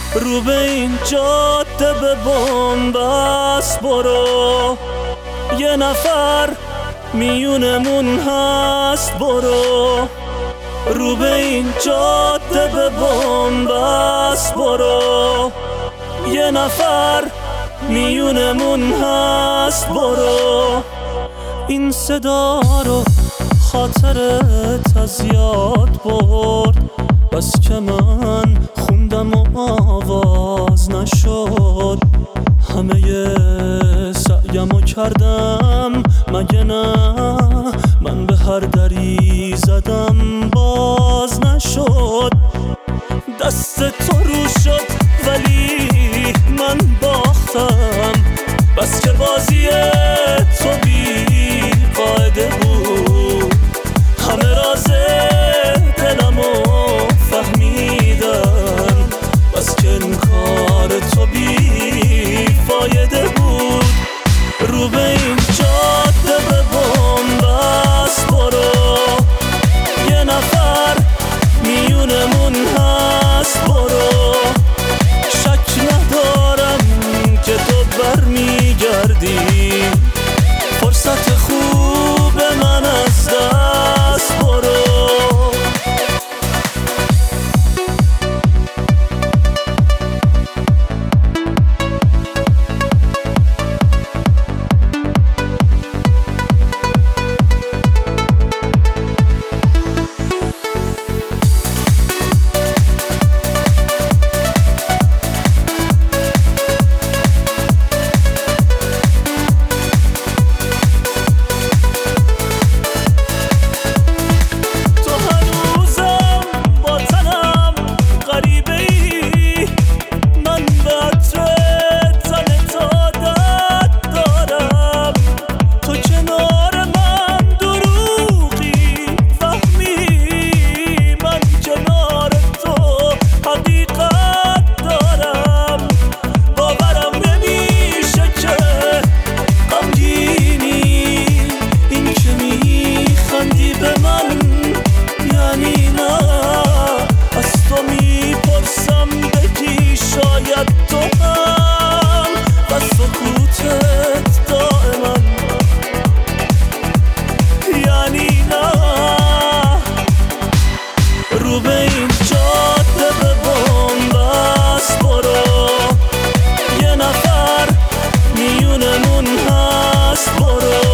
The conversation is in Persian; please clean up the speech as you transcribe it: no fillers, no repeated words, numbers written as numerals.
رو به این جاده به بن‌بست برو، یه نفر میونمون هست برو. رو به این جاده به بن‌بست برو، یه نفر میونمون هست برو. این صدا رو خاطرت از یاد برد، بس که من خوندم و آواز نشد. همه سعیمو کردم مگه نه، من به هر دری زدم باز نشد. دست تو رو شد ولی من باختم، بس که بازی تو بی قاعده بود. همه راز دلمو فهمیدن، بس که انکار تو بی فایده بود. رو به این جاده به بن‌بست برو، یه نفر میونمون هست برو. شک ندارم که تو برمیگردی، فرصت خوب من از دست برو. رو به این جاده به بن‌بست برو، یه نفر میونمون هست برو.